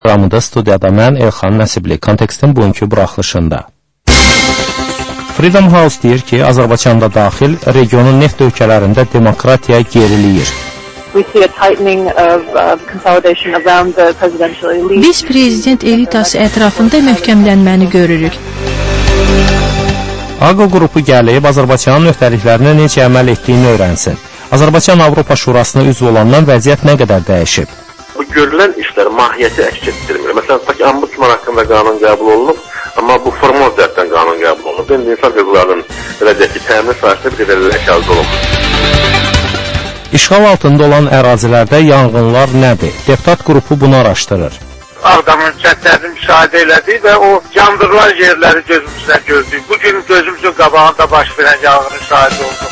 Programında studiyada mən Elxan Nəsibli, kontekstin bugünkü buraxılışında. Freedom House deyir ki, Azərbaycanda daxil regionun neft ölkələrində demokratiya geriliyir. Biz prezident elitası ətrafında möhkəmlənməni görürük. AQO qrupu gəlib Azərbaycanın öhdəliklərinə necə əməl etdiyini öyrənsin. Azərbaycan Avropa Şurasına üzv olandan vəziyyət nə qədər dəyişib? Bu görülən işlər mahiyyəti əks etdirmir. Məsələn, tutaq ki, ombudsman haqqında qanun qəbul olunub, amma bu formal cəhətdən qanun qəbul olunub. İndi insan hüquqlarının beləcək ki, təmin sahəsində bir qədər ləşəz olunur. İşğal altında olan ərazilərdə yanğınlar nədir? Deputat qrupu bunu araşdırır. Ağdamın kəndlərini müşahidə elədik və o yandırılan yerləri gözümüzdən gördük. Bugün gözümüzün qabağında baş verən yanğının şahidi olduq.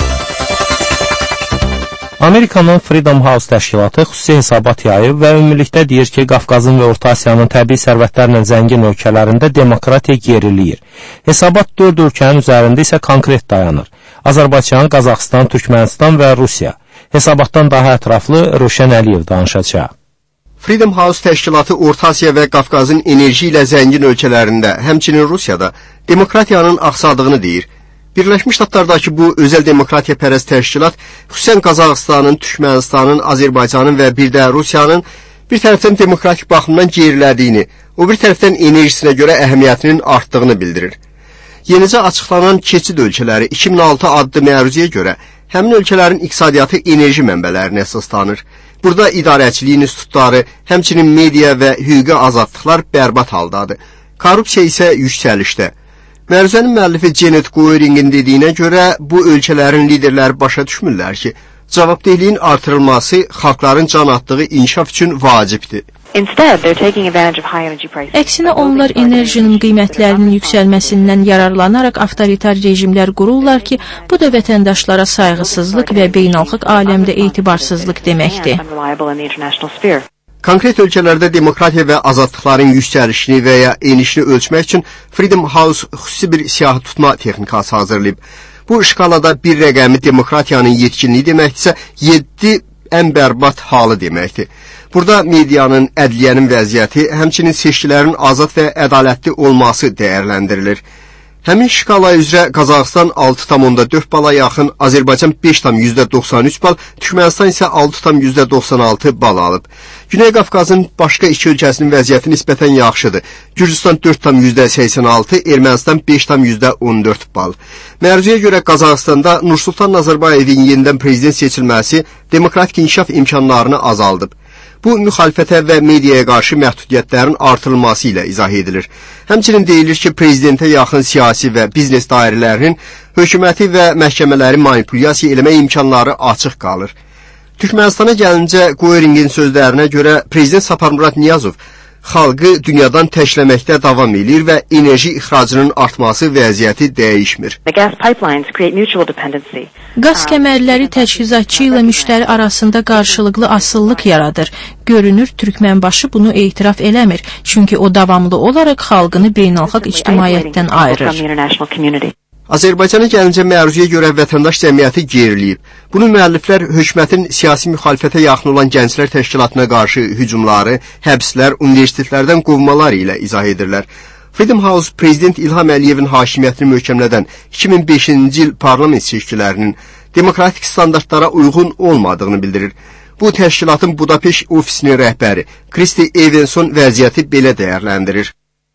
Amerikanın Freedom House təşkilatı xüsusi hesabat yayıb və ümumilikdə deyir ki, Qafqazın və Orta Asiyanın təbii sərvətlərlə zəngin ölkələrində demokratiya geriliyir. Hesabat 4 ölkənin üzərində isə konkret dayanır. Azərbaycan, Qazaxıstan, Türkmənistan və Rusiya. Hesabatdan daha ətraflı Rövşən Əliyev danışacaq. Freedom House təşkilatı Orta Asiya və Qafqazın enerji ilə zəngin ölkələrində, həmçinin Rusiyada demokratiyanın axsadığını deyir. Birləşmiş Ştatlardakı bu özəl demokratiya pərəst təşkilat xüsusən Qazaxıstanın, Türkmənistanın, Azərbaycanın və bir də Rusiyanın bir tərəfdən demokratik baxımdan gerilədiyini, o bir tərəfdən enerjisinə görə əhəmiyyətinin artdığını bildirir. Yenicə açıqlanan keçid ölkələri 2006 adlı məruzəyə görə həmin ölkələrin iqtisadiyyatı enerji mənbələrinə əsaslanır. Burada idarəçilik institutları, həmçinin media və hüquqi azadlıqlar bərbad haldadır. Korrupsiya isə yüksəlişdə. Məruzənin müəllifi Janet Goeringin dediyinə görə bu ölkələrin liderləri başa düşmürlər ki, cavabdehliyin artırılması xalqların can atdığı inkişaf üçün vacibdir. Əksinə onlar enerjinin qiymətlərinin yüksəlməsindən yararlanaraq avtoritar rejimlər qururlar ki, bu da vətəndaşlara sayğısızlıq və beynəlxalq aləmdə etibarsızlıq deməkdir. Konkret ölkələrdə demokratiya və azadlıqların yüksəlişini və ya enişini ölçmək üçün Freedom House xüsusi bir siyahı tutma texnikası hazırlayıb. Bu şkalada bir rəqəmi demokratiyanın yetkinliyi deməkdirsə, 7 ən bərbad halı deməkdir. Burada medianın, ədliyyənin vəziyyəti, həmçinin seçkilərin azad və ədalətli olması dəyərləndirilir. Həmin şkala üzrə Qazaxıstan 6,4 bala yaxın, Azərbaycan 5,93 bal, Türkmənistan isə 6,96 bal alıb. Güney Qafqazın başqa iki ölkəsinin vəziyyəti nisbətən yaxşıdır. Gürcüstan 4,86, Ermənistan 5,14 bal. Məruzəyə görə Qazaxıstanda Nursultan Nazarbayevin yenidən prezident seçilməsi demokratik inkişaf imkanlarını azaldıb. Bu, müxalifətə və mediaya qarşı məhdudiyyətlərin artırılması ilə izah edilir. Həmçinin deyilir ki, prezidentə yaxın siyasi və biznes dairələrinin hökuməti və məhkəmələri manipulyasiya eləmə imkanları açıq qalır. Türkmənistana gəlincə, Goeringin sözlərinə görə prezident Saparmurat Niyazov xalqı dünyadan təkləməkdə davam edir və enerji ixracının artması vəziyyəti dəyişmir. Qaz kəmərləri təchizatçı ilə müştəri arasında qarşılıqlı asıllıq yaradır. Görünür, Türkmənbaşı bunu etiraf eləmir, çünki o davamlı olaraq xalqını beynəlxalq ictimaiyyətdən ayırır. Azərbaycana gəlincə məruzəyə görə vətəndaş cəmiyyəti geriliyib. Bunu müəlliflər hökumətin siyasi müxalifətə yaxın olan gənclər təşkilatına qarşı hücumları, həbslər, universitetlərdən qovmaları ilə izah edirlər. Freedom House prezident İlham Əliyevin hakimiyyətini möhkəmlədən 2005-ci il parlament seçkilərinin demokratik standartlara uyğun olmadığını bildirir. Bu təşkilatın Budapeşt ofisinin rəhbəri Kristi Evenson vəziyyəti belə dəyərləndirir.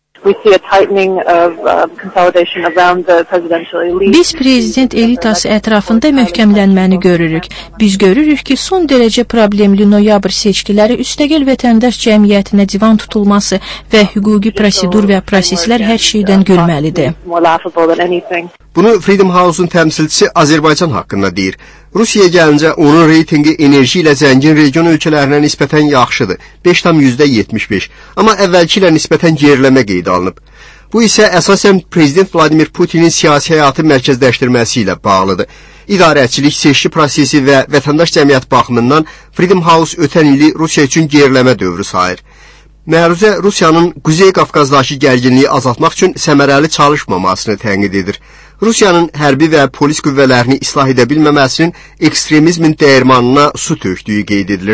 Biz prezident elitası ətrafında möhkəmlənməni görürük. Biz görürük ki, son dərəcə problemli noyabr seçkiləri üstəgəl vətəndaş cəmiyyətinə divan tutulması və hüquqi prosedur və proseslər hər şeydən gülməlidir. Bunu Freedom House-un təmsilçisi Azərbaycan haqqında deyir. Rusiyaya gəlincə onun reytingi enerji ilə zəngin region ölkələrinə nisbətən yaxşıdır, 5,75, amma əvvəlki ilə nisbətən geriləmə qeydə alınıb. Bu isə əsasən prezident Vladimir Putinin siyasi həyatı mərkəzləşdirməsi ilə bağlıdır. İdarəçilik, seçki prosesi və vətəndaş cəmiyyət baxımından Freedom House ötən ili Rusiya üçün geriləmə dövrü sayır. Məruzə Rusiyanın Quzey Qafqazdakı gərginliyi azaltmaq üçün səmərəli çalışmamasını tənqid edir. Rusiyanın hərbi və polis qüvvələrini islah edə bilməməsinin ekstremizmin dəyirmanına su tökdüyü qeyd edilir.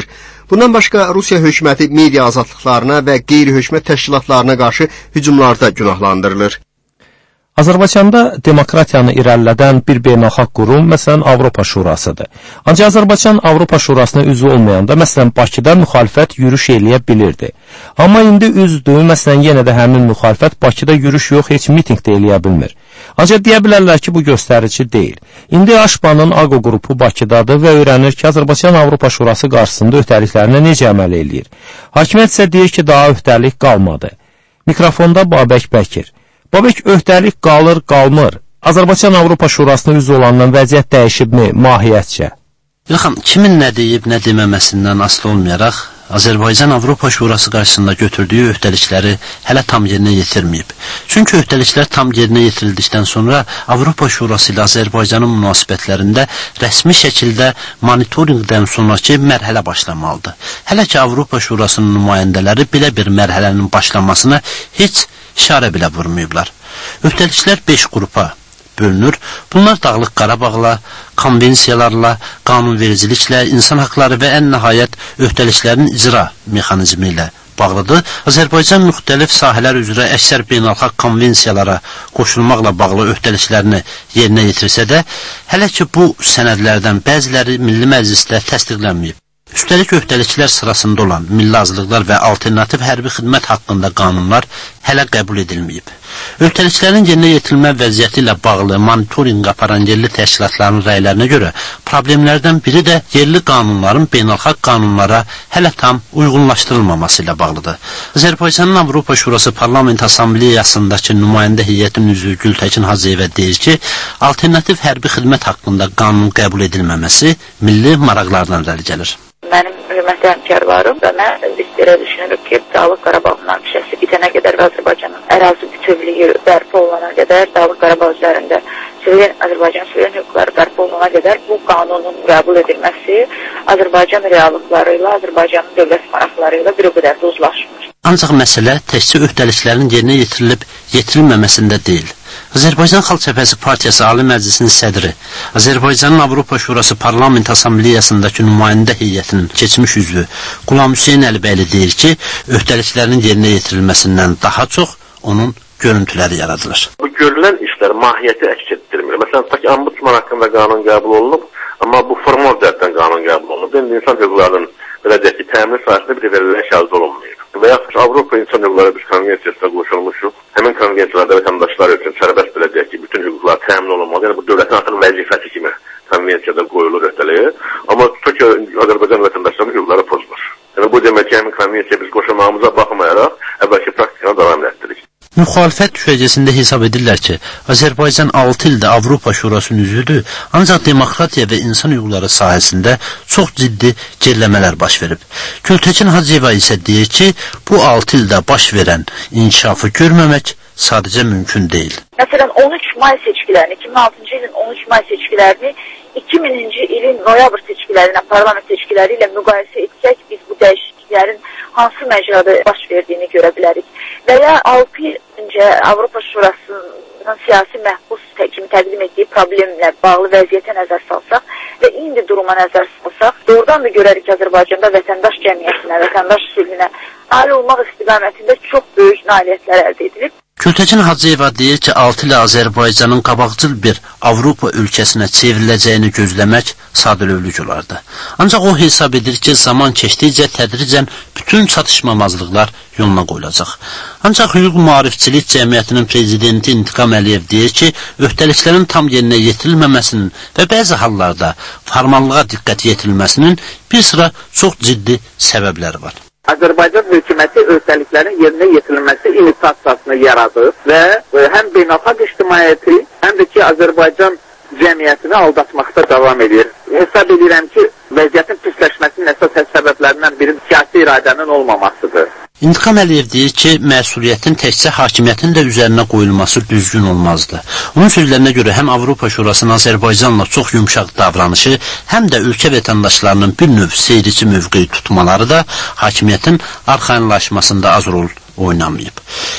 Bundan başqa Rusiya hökuməti media azadlıqlarına və qeyri-hökumət təşkilatlarına qarşı hücumlarda günahlandırılır. Azərbaycanda demokratiyanı irəlilədən bir beynəlxalq qurum, məsələn, Avropa Şurasıdır. Ancaq Azərbaycan Avropa Şurasına üzv olmayanda, məsələn, Bakıda müxalifət yürüş eləyə bilirdi. Amma indi üzdür, məsələn, yenə də həmin müxalifət Bakıda yürüş yox, heç miting də eləyə bilmir. Ancaq deyə bilərlər ki, bu göstərici deyil. İndi Aşbanın AQO qrupu Bakıdadır və öyrənir ki, Azərbaycan Avropa Şurası qarşısında öhdəliklərinə necə əməl eləyir. Hakimiyyət isə deyir ki, daha öhdəlik qalmadı. Mikrofonda Babək Bəkir. Babək, öhdəlik qalır, qalmır. Azərbaycan Avropa Şurasına üzv olandan vəziyyət dəyişibmi mahiyyətcə? Yaxın, kimin nə deyib, nə deməməsindən asılı olmayaraq, Azərbaycan Avropa Şurası qarşısında götürdüyü öhdəlikləri hələ tam yerinə yetirməyib. Çünki öhdəliklər tam yerinə yetirildikdən sonra Avropa Şurası ilə Azərbaycanın münasibətlərində rəsmi şəkildə monitorinqdən sonraki mərhələ başlamalıdır. Hələ ki, Avropa Şurasının nümayəndələri belə bir mərhələnin başlamasına heç işarə belə vurmayıblar. Öhdəliklər 5 qrupa bölünür. Bunlar Dağlıq Qarabağla, konvensiyalarla, qanunvericiliklə, insan haqları və ən nəhayət öhdəliklərin icra mexanizmi ilə bağlıdır. Azərbaycan müxtəlif sahələr üzrə əksər beynəlxalq konvensiyalara qoşulmaqla bağlı öhdəliklərini yerinə yetirsə də, hələ ki bu sənədlərdən bəziləri Milli Məclisdə təsdiqlənməyib. Üstəlik öhdəliklər sırasında olan milli azlıqlar və alternativ hərbi xidmət haqqında qanunlar hələ qəbul edilməyib. Öhdəliklərin yerinə yetirilmə vəziyyəti ilə bağlı monitorinq aparan yerli təşkilatların rəylərinə görə problemlərdən biri də yerli qanunların beynəlxalq qanunlara hələ tam uyğunlaşdırılmaması ilə bağlıdır. Azərbaycanın Avropa Şurası Parlament Assambleyasındakı nümayəndə heyətinin üzvü Gültəkin Hacıyevə deyir ki, alternativ hərbi xidmət haqqında qanun qəbul edilməməsi milli maraqlardan irəli gəlir. Mənim hörmətli həmkarlarım və mən biz belə düşünürük ki, Dağlıq Qarabağ münaqişəsi bitənə qədər və Azərbaycanın ərazi bütövlüyü bərpa olunana qədər, Dağlıq Qarabağ üzərində Azərbaycan suveren hüquqları bərpa olunana qədər bu qanunun qəbul edilməsi Azərbaycan reallıqları ilə, Azərbaycanın dövlət maraqları ilə bir o qədər də uzlaşmır. Ancaq məsələ təkcə öhdəliklərin yerinə yetirilib yetirilməməsində deyil. Azərbaycan Xalq Cəbhəsi Partiyası Ali Məclisinin sədri, Azərbaycanın Avropa Şurası Parlament Assambleyasındakı nümayəndə heyətinin keçmiş üzvü Qulam Hüseyn Əlibəyli deyir ki, öhdəliklərin yerinə yetirilməsindən daha çox onun görüntüləri yaradılır. Bu görülən işlər mahiyyəti əks etdirmir. Məsələn, tutaq ki, ombudsman haqqında qanun qəbul olunub, amma bu formal cəhətdən qanun qəbul olunub. İndi insan hüquqlarının belə deyək ki, təmin sahəsində bir verilmiş əldə olunmayıb. Və yaxud Avropa İnsan Hüquqları biz konvensiyasına qoşulmuşuq. Həmin konvensiyalarda vətəndaşlar üçün sərbəst belə deyək ki, bütün hüquqlar təmin olunmalı. Yəni bu dövlətin artıq vəzifəsi kimi konvensiyada qoyulur öhdəliyi. Amma tutaq ki, Azərbaycan vətəndaşlarının hüquqları pozulur. Yəni bu demək ki, həmin konvensiyaya biz qoşulmağımıza baxmayaraq əvvəlki praktikana davam etdiririk. Müxalifət düşərgəsində hesab edirlər ki, Azərbaycan 6 ildə Avropa Şurasının üzvüdür, ancaq demokratiya və insan hüquqları sahəsində çox ciddi geriləmələr baş verib. Gültəkin Hacıyeva isə deyir ki, bu 6 ildə baş verən inkişafı görməmək sadəcə mümkün deyil. Məsələn, 13 may seçkilərini, 2006-cı ilin 13 may seçkilərini 2000-ci ilin noyabr seçkiləri ilə, parlament seçkiləri ilə müqayisə etsək, biz bu dəyişikliklərin hansı məcrada baş verdiyini görə bilərik. Və ya 6 il öncə Avropa Şurasının siyasi məhbus kimi təqdim etdiyi problemlə bağlı vəziyyətə nəzər salsaq və indi duruma nəzər salsaq, doğrudan da görərik ki, Azərbaycanda vətəndaş cəmiyyətinə, vətəndaş sülhünə nail olmaq istiqamətində çox böyük nailiyyətlər əldə edilib. Gültəkin Hacıyeva deyir ki, 6 ilə Azərbaycanın qabaqcıl bir Avropa ölkəsinə çevriləcəyini gözləmək sadəlövlük olardı. Ancaq o hesab edir ki, zaman keçdikcə tədricən bütün çatışmamazlıqlar yoluna qoyulacaq. Ancaq hüquq maarifçilik cəmiyyətinin prezidenti İntiqam Əliyev deyir ki, öhdəliklərin tam yerinə yetirilməməsinin və bəzi hallarda formallığa diqqət yetirilməsinin bir sıra çox ciddi səbəbləri var. Azərbaycan hökuməti öhdəliklərin yerinə yetirilməsi imitasiyasını yaradır və həm beynəlxalq ictimaiyyəti, həm də ki, Azərbaycan cəmiyyətini aldatmaqda davam edir. Hesab edirəm ki, vəziyyətin pisləşməsinin əsas səbəblərindən biri siyasi iradənin olmamasıdır. İntiqam Əliyev deyir ki, məsuliyyətin təkcə hakimiyyətin də üzərinə qoyulması düzgün olmazdı. Onun sözlərinə görə həm Avropa Şurasının Azərbaycanla çox yumşaq davranışı, həm də ölkə vətəndaşlarının bir növ seyrici mövqeyi tutmaları da hakimiyyətin arxayınlaşmasında az rol oynamayıb.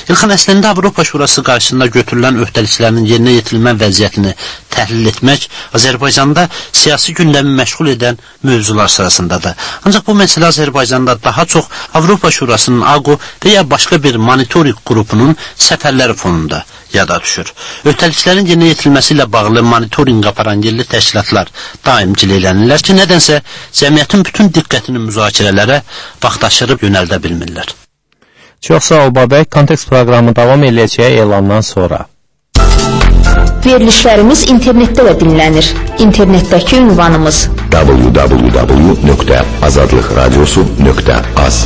İlxan, əslində Avropa Şurası qarşısında götürülən öhdəliklərin yerinə yetirilmə vəziyyətini təhlil etmək Azərbaycanda siyasi gündəmi məşğul edən mövzular sırasındadır. Ancaq bu məsələ Azərbaycanda daha çox Avropa Şurasının AQO və ya başqa bir monitoring qrupunun səfərləri fonunda yada düşür. Öhdəliklərin yerinə yetirilməsi ilə bağlı monitoring aparan yerli təşkilatlar daim gileylənirlər ki, nədənsə cəmiyyətin bütün diqqətini müzakirələrə vaxtaşırıb yönəldə bilmirlər. Çox sağ ol Babək, Kontekst proqramı davam edəcəyi elandan sonra. Verilişlərimiz internetdə də dinlənir. İnternetdəki ünvanımız www.azadlıqradiosu.az.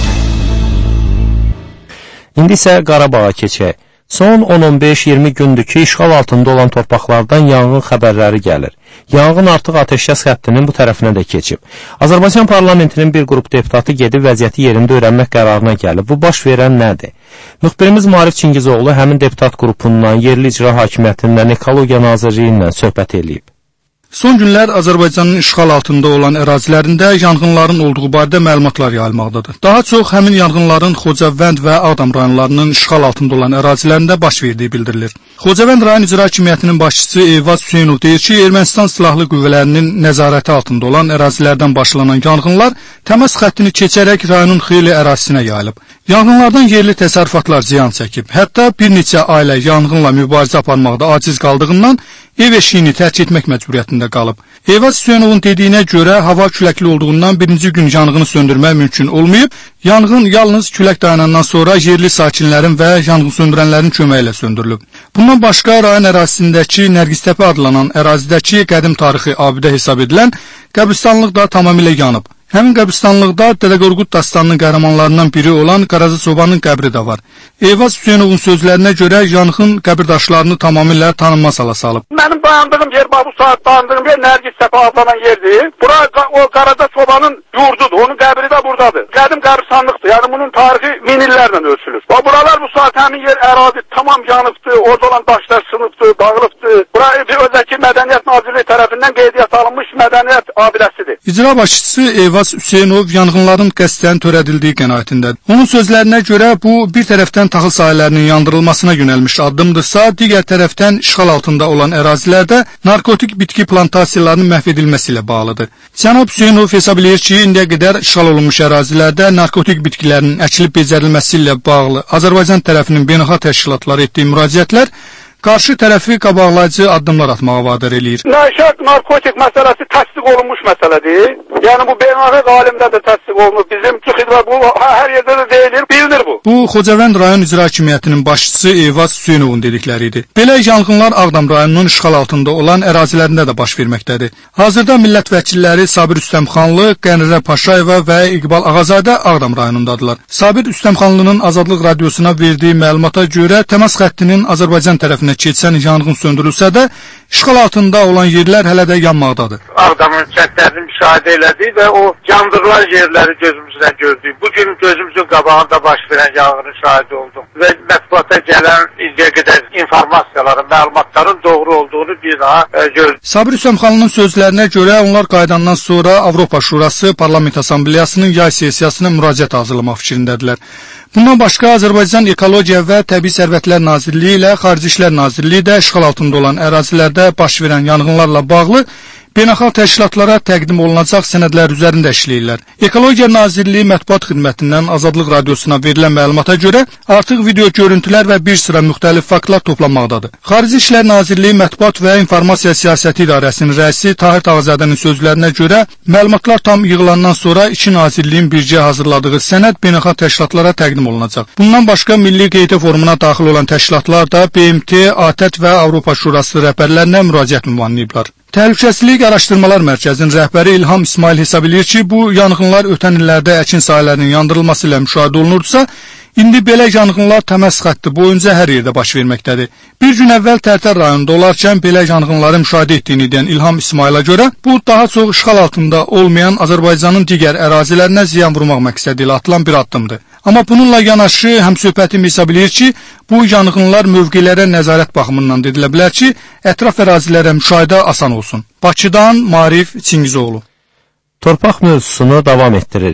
İndi isə Qarabağa keçək. Son 10-15-20 gündür ki, işğal altında olan torpaqlardan yanğın xəbərləri gəlir. Yanğın artıq ateşkəs xəttinin bu tərəfinə də keçib. Azərbaycan parlamentinin bir qrup deputatı gedib vəziyyəti yerində öyrənmək qərarına gəlib. Bu baş verən nədir? Müxbirimiz Marif Çingizoğlu həmin deputat qrupundan, yerli icra hakimiyyətindən, Ekologiya Nazirliyi ilə söhbət edib. Son günlər Azərbaycanın işğal altında olan ərazilərində yanğınların olduğu barədə məlumatlar yayılmaqdadır. Daha çox həmin yanğınların Xocavənd və Ağdam rayonlarının işğal altında olan ərazilərində baş verdiyi bildirilir. Xocavənd rayon icra hakimiyyətinin başçısı Eyvaz Hüseynov deyir ki, Ermənistan silahlı qüvvələrinin nəzarəti altında olan ərazilərdən başlanan yanğınlar təmas xəttini keçərək rayonun xeyli ərazisinə yayılıb. Yanğınlardan yerli təsərrüfatlar ziyan çəkib. Hətta bir neçə ailə yanğınla mübarizə aparmaqda aciz qaldığından ev eşiyini tərk etmək məcburiyyətində qalıb. Eyvaz Hüseynovun dediyinə görə hava küləkli olduğundan birinci gün yanğını söndürmək mümkün olmayıb, yanğın yalnız külək dayanandan sonra yerli sakinlərin və yanğın söndürənlərin köməyi ilə söndürülüb. Bundan başqa rayon ərazisindəki Nərgiztəpə adlanan ərazidəki qədim tarixi abidə hesab edilən qəbristanlıq da tamamilə yanıb. Həmin qəbristanlıqda Dədə Qorqud dastanının qəhrəmanlarından biri olan Qaraca Çobanın qəbri də var. Eyvaz Hüseynovun sözlərinə görə yanğın qəbirdaşlarını tamamilə tanınmaz hala salıb. Mənim dayandığım yer, bu saat dayandığım yer Nərgiztəpə adlanan yerdir. Bura o Qaraca Çobanın yurdudur, onun qəbri də buradadır. Qədim qəbristanlıqdır, yəni bunun tarixi min illərlə ölçülür. Buralar bu saat həmin yer ərazi tamam yanıbdır, orada olan daşlar sınıbdır, dağılıbdır. Bura özəki Mədəniyyət Nazirliyi tərəfindən qeydiyyat alınmış mədəniyyət abidəsidir. İcra başçısı Eyvaz Hüseynov yanğınların qəsdən törədildiyi qənaətindədir. Onun sözlərinə görə bu bir tərəfdən taxıl sahələrinin yandırılmasına yönəlmiş addımdırsa, digər tərəfdən işğal altında olan ərazilərdə narkotik bitki plantasiyalarının məhv edilməsi ilə bağlıdır. Cənab Hüseynov hesab edir ki, indiyə qədər işğal olunmuş ərazilərdə narkotik bitkilərin əkilib becərilməsi ilə bağlı Azərbaycan tərəfinin beynəlxalq təşkilatlara etdiyi müraciətlər qarşı tərəfi qabaqlayıcı addımlar atmağa vadar eləyir. Nəşət narkotik məsələsi təsdiq olunmuş məsələdir. Yəni bu beynəlxalq alimdə də təsdiq olunur. Bizim xidmət bu hər yerdə də deyilir, bilinir bu. Bu Xocavənd rayon icra hakimiyyətinin başçısı Eyvaz Hüseynovun dedikləri idi. Belə yanğınlar Ağdam rayonunun işğal altında olan ərazilərində də baş verməkdədir. Hazırda millət vəkilləri Sabir Üstəmxanlı, Qənirə Paşayeva və İqbal Ağazadə Ağdam rayonundadırlar. Sabir Üstəmxanlı'nın Azadlıq radiosuna verdiyi məlumata görə təmas xəttinin Azərbaycan tərəfinə keçən yanğın söndürülsə də, işğal altında olan yerlər hələ də yanmaqdadır. Ağdamın kəndlərini müşahidə elədik və o yandırılan yerləri gözümüzlə gördük. Bugün gözümüzün qabağında baş verən yanğının şahidi oldum və mətbuata gələn indiyə qədər informasiyaların, məlumatların doğru olduğunu bir daha gördük. Sabir Üstəmxanlı'nın sözlərinə görə onlar qayıdandan sonra Avropa Şurası Parlament Assambleyasının yay sessiyasına müraciət hazırlamaq fikrindədirlər. Bundan başqa Azərbaycan Ekologiya və Təbii Sərvətlər Nazirliyi ilə Xarici İşlər Nazirliyi də işğal altında olan ərazilərdə baş verən yanğınlarla bağlı beynəlxalq təşkilatlara təqdim olunacaq sənədlər üzərində işləyirlər. Ekologiya Nazirliyi Mətbuat Xidmətindən Azadlıq radiosuna verilən məlumata görə artıq video görüntülər və bir sıra müxtəlif faktlar toplanmaqdadır. Xarici İşlər Nazirliyi Mətbuat və İnformasiya Siyasəti İdarəsinin rəisi Tahir Tağızadənin sözlərinə görə məlumatlar tam yığılandan sonra iki nazirliyin birgə hazırladığı sənəd beynəlxalq təşkilatlara təqdim olunacaq. Bundan başqa Milli Qeydiyyat Forumuna daxil olan təşkilatlar da BMT, ATƏT və Avropa Şurası rəhbərlərinə müraciət ünvanlayıblar. Təhlükəsizlik Araşdırmalar Mərkəzinin rəhbəri İlham İsmail hesab edir ki, bu yanğınlar ötən illərdə əkin sahələrinin yandırılması ilə müşahidə olunurdsa, indi belə yanğınlar təmas xətti boyunca hər yerdə baş verməkdədir. Bir gün əvvəl Tərtər rayonunda olarkən belə yanğınları müşahidə etdiyini deyən İlham İsmaila görə, bu daha çox işğal altında olmayan Azərbaycanın digər ərazilərinə ziyan vurmaq məqsədi ilə atılan bir addımdır. Amma bununla yanaşı həmsöhbətim hesab edir ki, bu yanğınlar mövqelərə nəzarət baxımından edilə bilər ki, ətraf ərazilərə müşahidə asan olsun. Bakıdan Marif Çingizoğlu. Torpaq mövzusunu davam etdiririk.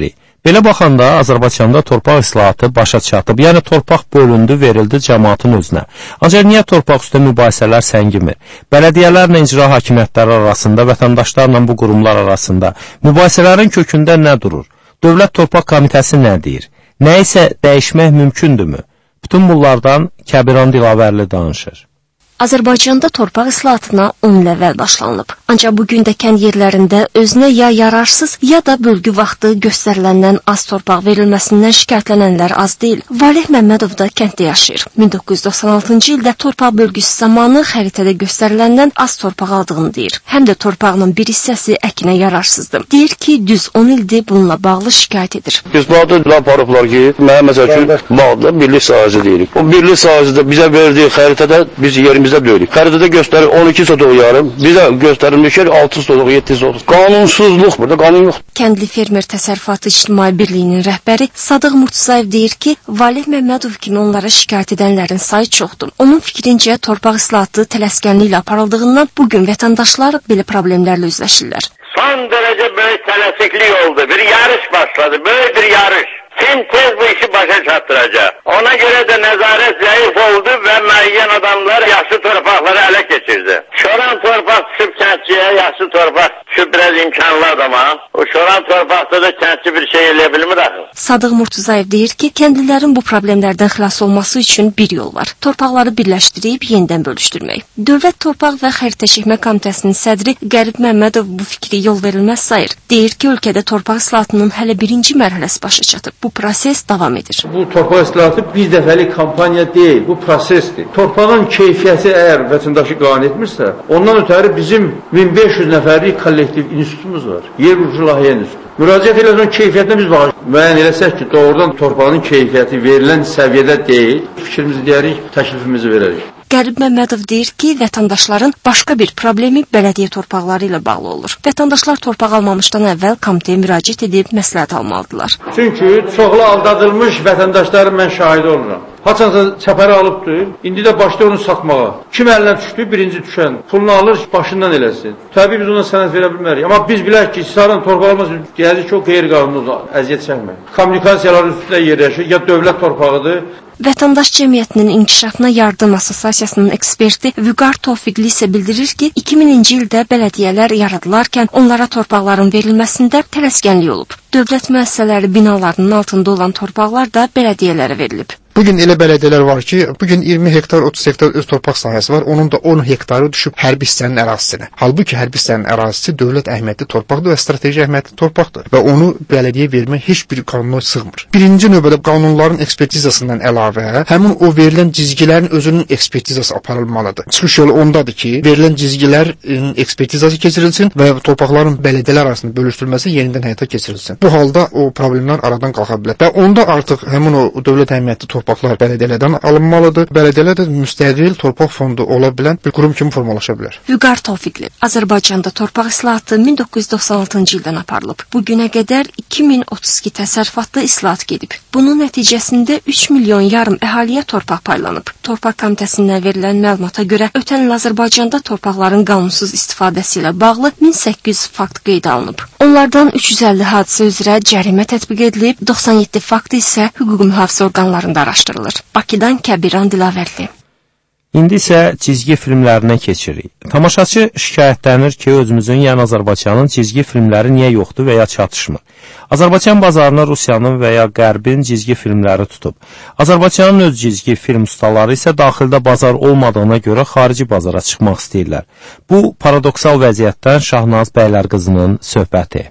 Belə baxanda Azərbaycanda torpaq islahatı başa çatıb, yəni torpaq bölündü, verildi cəmaatın özünə. Ancaq niyə torpaq üstə mübahisələr səngimir? Bələdiyyələrlə icra hakimiyyətləri arasında, vətəndaşlarla bu qurumlar arasında mübahisələrin kökündə nə durur? Dövlət Torpaq Komitəsi nə deyir? Nə isə dəyişmək mümkündürmü? Bütün bunlardan Kəbiran Dilavərli danışır. Azərbaycanda torpaq islahatına 10 il əvvəl başlanılıb. Ancaq bugün də kənd yerlərində özünə ya yararsız, ya da bölgü vaxtı göstəriləndən az torpaq verilməsindən şikayətlənənlər az deyil. Valeh Məmmədov da kənddə yaşayır. 1996-cı ildə torpaq bölgüsü zamanı xəritədə göstəriləndən az torpaq aldığını deyir. Həm də torpağının bir hissəsi əkinə yararsızdır. Deyir ki, düz 10 ildir bununla bağlı şikayət edir. Biz bağda aparıblar ki, mənə məsəl üçün bağda birlik sahəsi deyirik. O birlik sahəsində bizə verdiyi xəritədə biz yerimiz xəritədə göstərir 12 sotaq yarım, bizə göstərilmiş yer 6 sotaq, 7 sotaq. Qanunsuzluq, burada qanun yoxdur. Kəndli Fermer Təsərrüfatı İctimai Birliyinin rəhbəri Sadıq Murtuzayev deyir ki, Valeh Məmmədov kimi onlara şikayət edənlərin sayı çoxdur. Onun fikrincə torpaq islahatı tələskənliklə aparıldığından bugün vətəndaşlar belə problemlərlə üzləşirlər. Son dərəcə böyük tələsiklik oldu. Bir yarış başladı, böyük bir yarış. Kim tez bu işi başa çatdıracaq? Ona göre de nezaret zayıf oldu ve müəyyən adamlar yaşlı torpaqları ələ keçirdi. Şoran torpaq düşüb kəndçiyə, yaşlı torpaq düşüb biraz imkanlı adama. O şoran torpaqda da kəndçi bir şey eləyə bilmir axı. Sadıq Murtuzayev deyir ki, kəndlilərin bu problemlərdən xilas olması üçün bir yol var. Torpaqları birləşdirib yenidən bölüşdürmək. Dövlət Torpaq və Xəritəçəkmə Komitəsinin sədri Qərib Məmmədov bu fikri yol verilməz sayır. Deyir ki, ölkədə torpaq islahatının hələ birinci mərhələsi başa çatıb. Bu proses davam edir. Bu torpaq islahatı bir dəfəlik kampaniya deyil, bu prosesdir. Torpağın keyfiyyəti əgər vətəndaşı qane etmirsə, ondan ötəri bizim 1500 nəfərlik kollektiv institutumuz var. Yer ucu layihə institutu. Müraciət eləsən keyfiyyətinə biz baxaq. Müəyyən eləsək ki, doğrudan torpağın keyfiyyəti verilən səviyyədə deyil, fikrimizi deyərik, təklifimizi verərik. Qərib Məmmədov deyir ki, vətəndaşların başqa bir problemi bələdiyyə torpaqları ilə bağlı olur. Vətəndaşlar torpaq almamışdan əvvəl komitəyə müraciət edib məsləhət almalıdırlar. Çünki çoxlu aldadılmış vətəndaşların mən şahidi oluram. Haçansa səfəri alıbdır, indi də başlayır onu satmağa. Kim əlinə düşdü? Birinci düşən. Pulunu alır, başından eləsin. Təbii biz ona sənəd verə bilmərik. Amma biz bilək ki, sizlərin torpaq alması deyəcək ki, o qeyri-qanuni əziyyət çəkmək. Kommunikasiyaların üstündə yerləşir, ya dövlət torpağıdır. Vətəndaş Cəmiyyətinin İnkişafına Yardım Assosiasiyasının eksperti Vüqar Tofiqli isə bildirir ki, 2000-ci ildə bələdiyyələr yaradılarkən onlara torpaqların verilməsində tələskənlik olub. Dövlət müəssisələri binalarının altında olan torpaqlar da bələdiyyələrə verilib. Bugün elə bələdiyyələr var ki, bugün 20 hektar, 30 hektar öz torpaq sahəsi var, onun da 10 hektarı düşüb hərbi hissənin ərazisinə. Halbuki hərbi hissənin ərazisi dövlət əhəmiyyətli torpaqdır və strateji əhəmiyyətli torpaqdır və onu bələdiyyə vermək heç bir qanuna sığmır. Birinci növbədə qanunların ekspertizasından əlavə, həmin o verilən cizgilərin özünün ekspertizası aparılmalıdır. Çıxış yolu ondadır ki, verilən cizgilərin ekspertizası keçirilsin və torpaqların bələdiyyələr arasında bölüşdürülməsi yenidən həyata keçirilsin. Bu halda o problemlər aradan qalxa bilər və onda artıq həmin o dövlət əhəmiyyətli torpaqlar bələdiyyələrdən alınmalıdır. Bələdiyyələr də müstəqil torpaq fondu ola bilən bir qurum kimi formalaşa bilər. Vüqar Tofiqli, Azərbaycanda torpaq islahatı 1996-cı ildən aparılıb. Bugünə qədər 2032 təsərrüfatda islahat gedib. Bunun nəticəsində 3 milyon yarım əhaliyə torpaq paylanıb. Torpaq Komitəsindən verilən məlumata görə ötən il Azərbaycanda torpaqların qanunsuz istifadəsi ilə bağlı 1800 fakt qeydə alınıb. Onlardan 350 hadisə üzrə cərimə tətbiq edilib, 97 fakt isə hüquq mühafizə orqanlarında araşdırılır. Bakıdan Kəbiran Dilavərli. İndi isə cizgi filmlərinə keçirik. Tamaşaçı şikayətlənir ki, özümüzün, yəni Azərbaycanın cizgi filmləri niyə yoxdur və ya çatışmır. Azərbaycan bazarını Rusiyanın və ya Qərbin cizgi filmləri tutub. Azərbaycanın öz cizgi film ustaları isə daxildə bazar olmadığına görə xarici bazara çıxmaq istəyirlər. Bu, paradoksal vəziyyətdən Şahnaz Bəylərqızının söhbəti.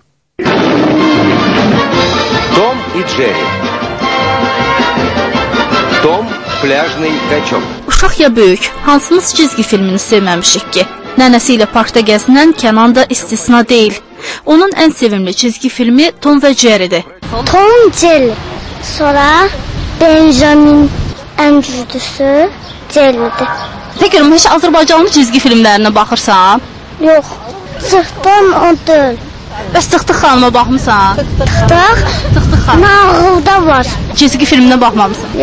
Том и Джерри. Tom, pляжный качок. Uşaq ya böyük, hansımız cizgi filmini sevməmişik ki? Nənəsi ilə parkda gəzinən Kənan da istisna deyil. Onun ən sevimli cizgi filmi Tom və Jerry'dir. Tom, Jerry. Sonra Benjamin ən güclüsü Jerry'dir. Peki, heç Azərbaycanlı cizgi filmlərinə baxırsan? Yox, Sıxdan o deyil. Bəs Tıxtıq xanıma baxmısan? Tıxtıq nağılda var. Cizgi filminə baxmamısan? Yox.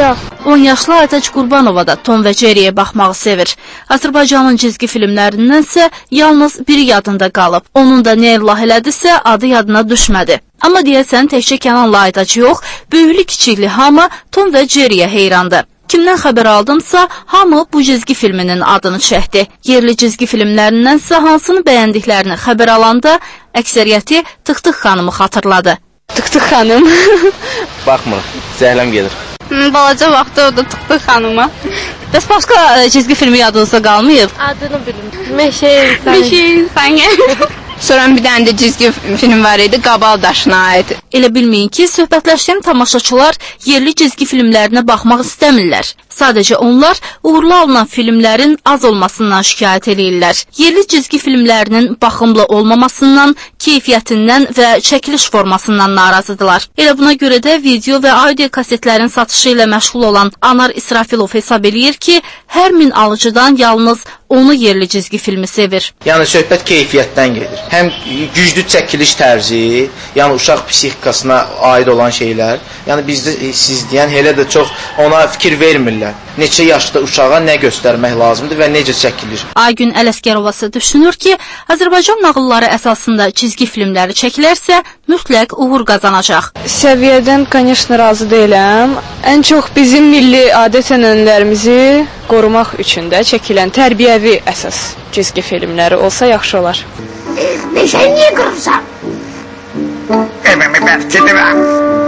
10 yaşlı Aytac Qurbanova da Tom və Jerry'yə baxmağı sevir. Azərbaycanın cizgi filmlərindənsə yalnız biri yadında qalıb. Onun da nə illah elədisə adı yadına düşmədi. Amma deyəsən təkcə Kənanla Aytac yox, böyüklü kiçikli hamı Tom və Jerry'yə heyrandı. Kimdən xəbər aldımsa, hamı bu cizgi filminin adını çəkdi. Yerli cizgi filmlərindənsə hansını bəyəndiklərini xəbər alanda əksəriyyəti Tıq-Tıq xanımı xatırladı. Tıq-Tıq xanım. Baxmır, zəhləm gedir. Balaca vaxtı orada Tıq-Tıq xanıma. Bəs başqa cizgi filmi yadınızda qalmayıb? Adını bilmirəm. Meşə insanı. Sonra bir dənə də cizgi film var idi, Qabal daşına aid. Elə bilməyin ki, söhbətləşən tamaşaçılar yerli cizgi filmlərinə baxmaq istəmirlər. Sadəcə onlar uğurlu alınan filmlərin az olmasından şikayət edirlər. Yerli cizgi filmlərinin baxımlı olmamasından, keyfiyyətindən və çəkiliş formasından narazıdırlar. Elə buna görə də video və audio kasetlərin satışı ilə məşğul olan Anar İsrafilov hesab eləyir ki, hər min alıcıdan yalnız onu yerli cizgi filmi sevir. Yəni söhbət keyfiyyətdən gedir. Həm güclü çəkiliş tərzi, yəni uşaq psixikasına aid olan şeylər. Yəni bizdə siz deyən elə də çox ona fikir vermirlər. Neçə yaşda uşağa nə göstərmək lazımdır və necə çəkilir. Aygün Ələsgərovası düşünür ki, Azərbaycan nağılları əsasında cizgi filmləri çəkilərsə, mütləq uğur qazanacaq. Səviyyədən, конечно, razı deyiləm. Ən çox bizim milli adət-ənənələrimizi qorumaq üçün də çəkilən tərbiyəvi əsas cizgi filmləri olsa yaxşı olar. Meşəni niyə qırırsan? Evimi bərkidirəm.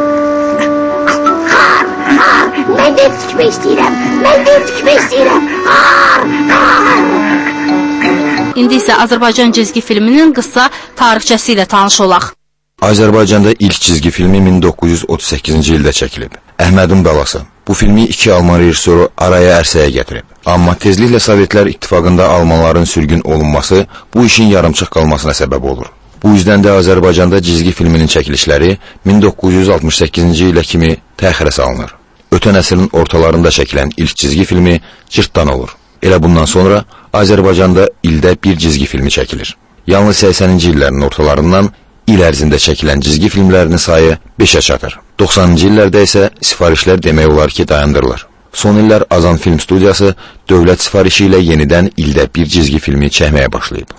Mən də tikmək istəyirəm. İndi isə Azərbaycan cizgi filminin qısa tarixçəsi ilə tanış olaq. Azərbaycanda ilk cizgi filmi 1938-ci ildə çəkilib. Əhmədin Balası. Bu filmi 2 Alman rejissoru araya ərsəyə gətirib. Amma tezliklə Sovetlər İttifaqında Almanların sürgün olunması bu işin yarımçıq qalmasına səbəb olur. Bu yüzdən də Azərbaycanda cizgi filminin çəkilişləri 1968-ci ilə kimi təxirə salınır. Ötən əsrin ortalarında çəkilən ilk cizgi filmi Cırtdan olur. Elə bundan sonra Azərbaycanda ildə bir cizgi filmi çəkilir. Yalnız 80-ci illərin ortalarından il ərzində çəkilən cizgi filmlərinin sayı 5-ə çatır. 90-cı illərdə isə sifarişlər demək olar ki, dayandırılır. Son illər Azan Film Studiyası dövlət sifarişi ilə yenidən ildə bir cizgi filmi çəkməyə başlayıb.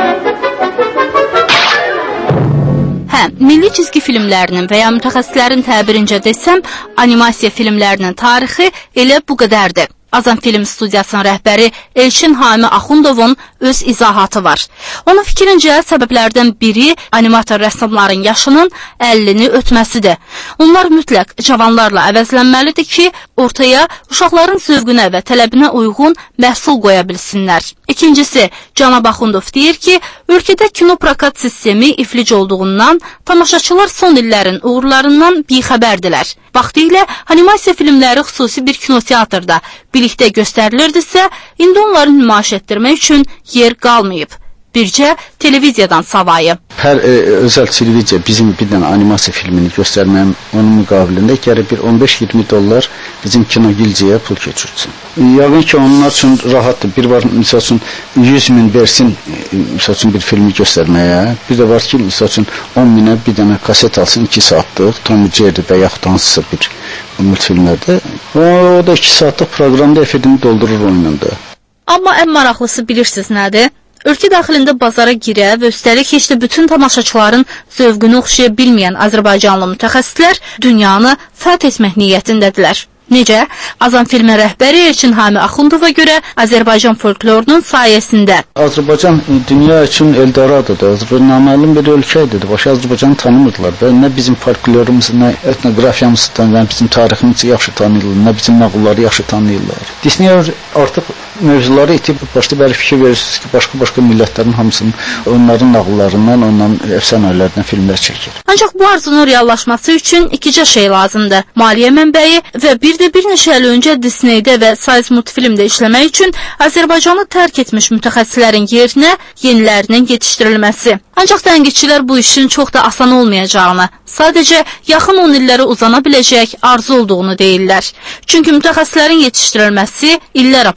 Milli cizgi filmlərinin və ya mütəxəssislərin təbirincə desəm, animasiya filmlərinin tarixi elə bu qədərdir. Azam Film Studiyasının rəhbəri Elçin Hami Axundovun öz izahatı var. Onun fikrincə səbəblərdən biri animator rəssamların yaşının 50-ni ötməsidir. Onlar mütləq cavanlarla əvəzlənməlidir ki, ortaya uşaqların zövqünə və tələbinə uyğun məhsul qoya bilsinlər. İkincisi, Cənab Axundov deyir ki, ölkədə kino prokat sistemi iflic olduğundan tamaşaçılar son illərin uğurlarından bixəbərdilər. Vaxtilə animasiya filmləri xüsusi bir kinoteatrda birlikdə göstərilirdisə, indi onları nümayiş etdirmək üçün yer qalmayıb. Bircə televiziyadan savayı. Hər özəl televiziya bizim bir dənə animasiya filmini göstərməyəm, onun müqabilində gərək bir 15-20 dollar bizim kino gilciyə pul keçirsin. Yəqin ki, onlar üçün rahatdır. Bir var, misal üçün 100 min versin, misal üçün bir filmi göstərməyə. Bir də var ki, misal üçün 10 minə bir dənə kaset alsın, 2 saatlıq, Tom & Jerry və yaxud hansısa bir multfilmlərdə. O da 2 saatlıq proqramda efendini doldurur oyununda. Amma ən maraqlısı bilirsiniz nədir? Ölkə daxilində bazara girə və üstəlik heç də bütün tamaşaçıların zövqünü oxşaya bilməyən Azərbaycanlı mütəxəssislər dünyanı fəth etmək niyyətindədirlər. Necə? Azam filmin rəhbəri Elçin Hami Axundova görə Azərbaycan folklorunun sayəsində. Azərbaycan dünya üçün Eldoradodur. Azərbaycan naməlum bir ölkədir. Başqa Azərbaycanı tanımırdılar və nə bizim folklorumuzu, nə etnoqrafiyamızı tanıyırlar, bizim tariximizi yaxşı tanıyırlar, nə bizim nağılları yaxşı tanıyırlar. Disney artıq mövzuları itib başda bəri fikir verirsiniz ki, başqa millətlərin hamısının onların nağıllarından, onların əfsanələrdən filmlər çəkir. Ancaq bu arzunun reallaşması üçün ikicə şey lazımdır. Maliyyə mənbəyi və bir neçə il öncə Disneydə və Size multfilmdə işləmək üçün Azərbaycanı tərk etmiş mütəxəssislərin yerinə yenilərinin yetişdirilməsi. Ancaq tənqidçilər bu işin çox da asan olmayacağını, sadəcə yaxın 10 illərə uzana biləcək arzu olduğunu deyirlər. Çünki mütəxəssislərin yetişdirilməsi illər aparacaq.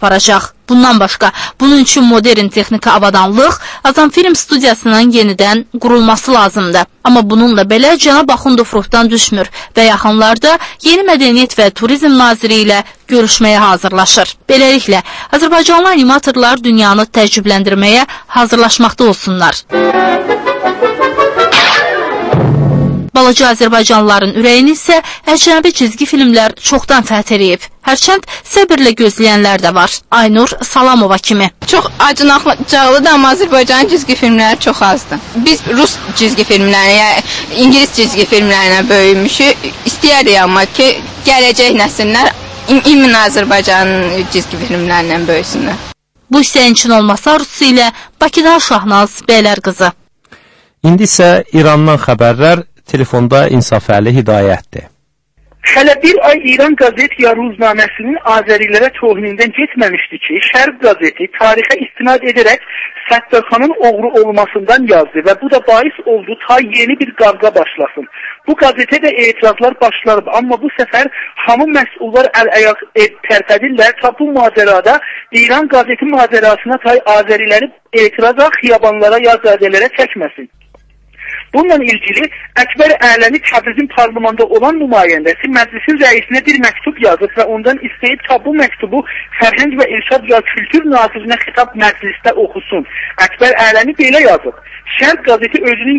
Bundan başqa, bunun üçün modern texniki avadanlıq Azam Film Studiyasının yenidən qurulması lazımdır. Amma bununla belə Cənab Axundov ruhdan düşmür və yaxınlarda Yeni Mədəniyyət və Turizm Naziri ilə görüşməyə hazırlaşır. Beləliklə, Azərbaycanlı animatorlar dünyanı təcrübləndirməyə hazırlaşmaqda olsunlar. Balaca Azərbaycanlıların ürəyini isə əcnəbi cizgi filmlər çoxdan fəth eləyib. Hərçənd səbirlə gözləyənlər də var. Aynur Salamova kimi. Çox acınacaqlıdır, amma Azərbaycan cizgi filmləri çox azdır. Biz Rus cizgi filmləri, yəni İngilis cizgi filmlərinə böyümüşük. İstəyərik amma ki, gələcək nəsillər imin Azərbaycanın cizgi filmlərindən böyüsünlər. Bu istəyin üçün olmasa arzusu ilə Bakıdan Şahnaz Bəylərqızı. İndi isə İrandan xəbərlər. Telefonda İnsafəli Hidayətdir. Hələ bir ay İran qazet ya ruznaməsinin Azərilərə tohinindən getməmişdi ki, Şərq qazeti tarixə istinad edərək Səttarxanın oğru olmasından yazdı və bu da bais oldu ta yeni bir qavqa başlasın. Bu qazetə də etirazlar başlarıb, amma bu səfər hamı məsullar əl-ayaq tərpədirlər ta bu macərada İran qazeti macərasına tay Azəriləri etiraza, xiyabanlara, yazadələrə çəkməsin. Bununla ilgili Əkbər Ələmi Təbrizin parlamentdə olan nümayəndəsi məclisin rəisinə bir məktub yazıb və ondan istəyib ta bu məktubu Fərhəng və İrşad ya Kültür Nazirinə xitab məclisdə oxusun. Əkbər Ələmi belə yazıb. Şərq qazeti özünün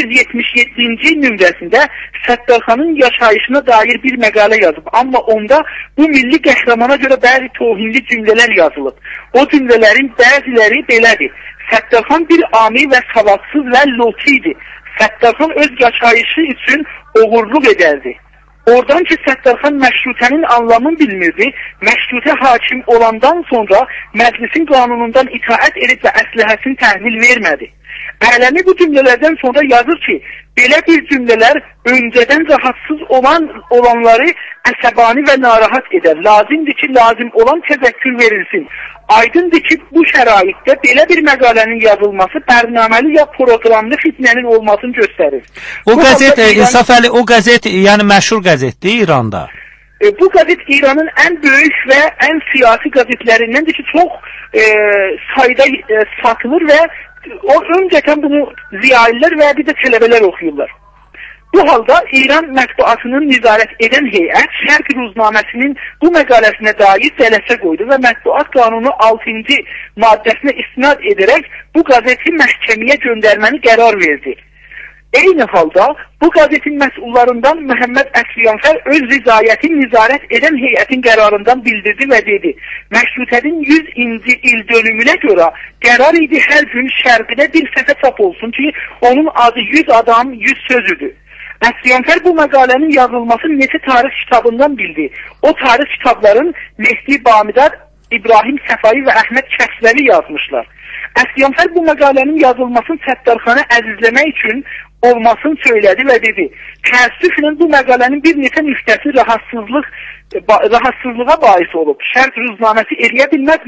777-ci nömrəsində Səttarxanın yaşayışına dair bir məqalə yazıb. Amma onda bu milli qəhrəmana görə bəzi tohinli cümlələr yazılıb. O cümlələrin bəziləri belədir. Səttarxan bir ami və savadsız və loti idi. Səttarxan öz yaşayışı üçün oğurluq edərdi. Oradan ki, Səttarxan məşrutənin anlamını bilmirdi, məşrutə hakim olandan sonra məclisin qanunundan itaət edib və əsləhəsini təhvil vermədi. Ələmi bu cümlələrdən sonra yazır ki, belə bir cümlələr öncədən rahatsız olanları əsəbani və narahat edər. Lazımdır ki, lazım olan təzəkkür verilsin. Aydındır ki, bu şəraitdə belə bir məqalənin yazılması bərnaməli ya proqramlı fitnənin olmasını göstərir. O qəzet, İnsafəli, o qəzet, yəni məşhur qəzetdir İranda. Bu qəzet İranın ən böyük və ən siyasi qəzetlərindəndir ki, çox sayda satılır və o öncəkən bunu ziyalilər və bir də tələbələr oxuyurlar. Bu halda İran mətbuatının nizarət edən heyət Şərq ruznaməsinin bu məqaləsinə dair cələsə qoydu və mətbuat qanunu 6-cı maddəsinə istinad edərək bu qəzeti məhkəməyə göndərməni qərar verdi. Eyni halda bu qəzetin məsullarından Məhəmməd Əsriyanfər öz rizayətin nizarət edən heyətin qərarından bildirdi və dedi, məşrutənin 100-ci il dönümünə görə qərar idi hər gün şərqidə bir səhifə çap olsun ki, onun adı 100 adam, 100 sözüdür. Əsriyanfər bu məqalənin yazılmasını neçə tarix kitabından bildi. O tarix kitabların Mehdi Bamidar, İbrahim Səfai və Əhməd Kəsvəli yazmışlar. Əsriyanfər bu məqalənin yazılmasını Səttarxanı əzizləmək üçün olmasını söylədi və dedi, təəssüflə bu məqalənin bir neçə nüftəsi rahatsızlığa bais olub. Şərq ruznaməsi eləyə bilməz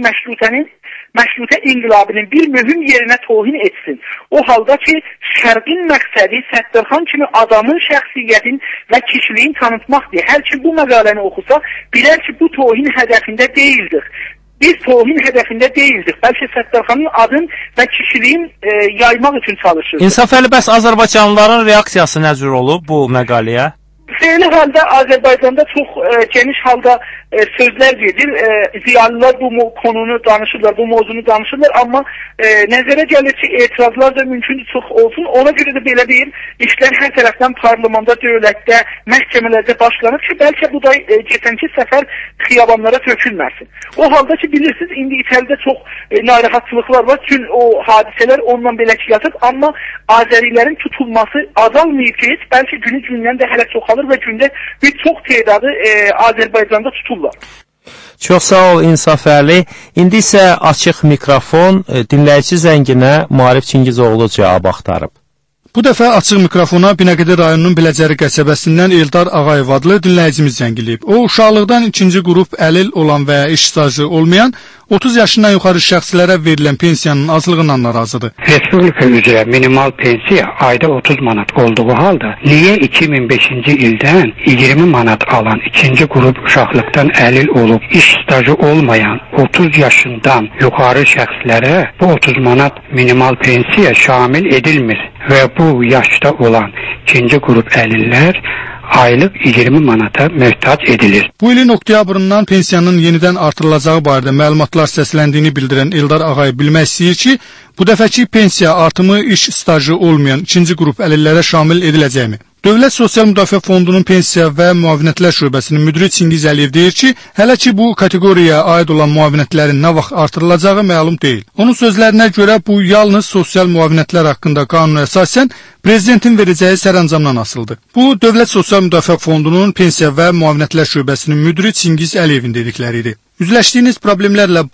məşrutə inqilabının bir mühüm yerinə tohin etsin. O halda ki, şərqin məqsədi Səttarxan kimi adamın şəxsiyyətin və kişiliyin tanıtmaqdır. Hər kim bu məqaləni oxusa, bilər ki, bu tohin hədəfində deyildir. Biz tohin hədəfində deyildik. Bəlkə Səttarxanın adın və kişiliyin yaymaq üçün çalışırıq. İnsafəli, bəs Azərbaycanlıların reaksiyası nə cür olub bu məqaləyə? Feyli halda Azərbaycanda çox geniş halda sözlər gedir. Ziyalılar bu konunu danışırlar, bu mövzunu danışırlar. Amma nəzərə gəlir ki, etirazlar da mümkündür çox olsun. Ona görə də belə deyir, işlər hər tərəfdən parlamentda, dövlətdə, məhkəmələrdə başlanır ki, bəlkə bu da geçənki səfər xiyabanlara tökülməsin. O halda ki, bilirsiniz, indi içəridə çox narahatçılıqlar var. Tüm o hadisələr ondan belə ki yatır. Amma Azərilərin tutulması azalmayıb ki, bəlkə günü gündən də hələ çoxalır və gündə bir çox tedadı Azərbaycanda tutulur. Çox sağ ol İnsafəli. İndi isə açıq mikrofon dinləyici zənginə Maarif Çingizoğlu cavab axtarıb. Bu dəfə açıq mikrofona Binəqədi rayonunun Biləcəri qəsəbəsindən Eldar Ağayev adlı dinləyicimiz zəng eləyib. O, uşaqlıqdan ikinci qrup əlil olan və ya iş stajı olmayan 30 yaşından yuxarı şəxslərə verilən pensiyanın azlığından narazıdır. Respublika üzrə minimal pensiya ayda 30 manat olduğu halda, niyə 2005-ci ildən 20 manat alan ikinci qrup uşaqlıqdan əlil olub iş stajı olmayan 30 yaşından yuxarı şəxslərə bu 30 manat minimal pensiya şamil edilmir və bu yaşda olan ikinci qrup əlillər aylıq 20 manata möhtac edilir. Bu ilin oktyabrından pensiyanın yenidən artırılacağı barədə məlumatlar səsləndiyini bildirən Eldar Ağayev bilmək istəyir ki, bu dəfəki pensiya artımı iş stajı olmayan ikinci qrup əlillərə şamil ediləcəkmi? Dövlət Sosial Müdafiə Fondunun pensiya və müavinətlər şöbəsinin müdiri Çingiz Əliyev deyir ki, hələ ki bu kateqoriyaya aid olan müavinətlərin nə vaxt artırılacağı məlum deyil. Onun sözlərinə görə bu yalnız sosial müavinətlər haqqında qanuna əsasən prezidentin verəcəyi sərəncamdan asılıdır. Bu, Dövlət Sosial Müdafiə Fondunun pensiya və müavinətlər şöbəsinin müdiri Çingiz Əliyevin dedikləri idi. Üzləşdiyiniz problemlərlə